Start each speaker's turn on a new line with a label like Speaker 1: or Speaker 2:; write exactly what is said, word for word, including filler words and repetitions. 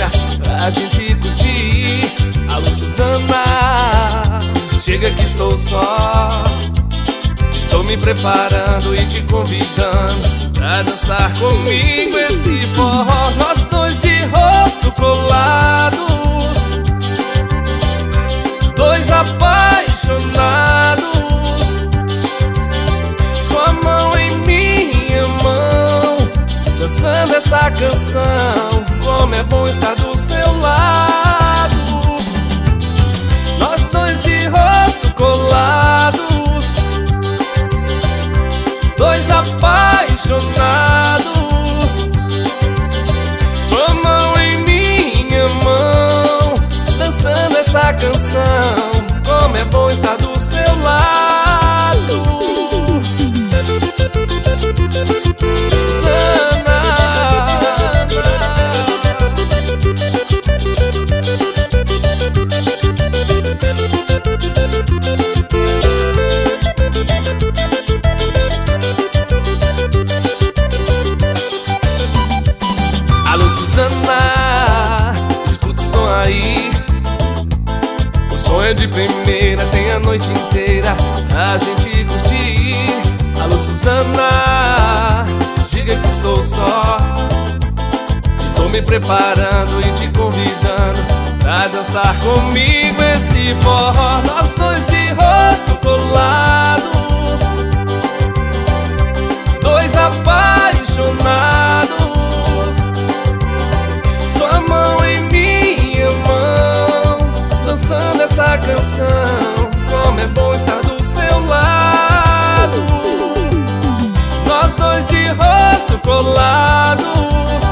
Speaker 1: pra gente curtir. Alô Suzana, chega que estou só. Estou me preparando e te convidando pra dançar comigo esse forró. Nós dois de rosto colados, dois apaixonados, sua mão em minha mão, dançando essa canção. Como é bom estar do seu lado. Nós dois de rosto colados, dois apaixonados, sua mão em minha mão, dançando essa canção. Como é bom estar do seu lado. Suzana, alô Suzana, escuta o som aí. O som é de primeira, tem a noite inteira a gente curtir. Alô Suzana, diga que estou só. Estou me preparando e te convidando pra dançar comigo esse forró. Nós dois de rosto colados, dois apaixonados, sua mão em minha mão, dançando essa canção. Como é bom estar do seu lado. Nós dois de rosto colados,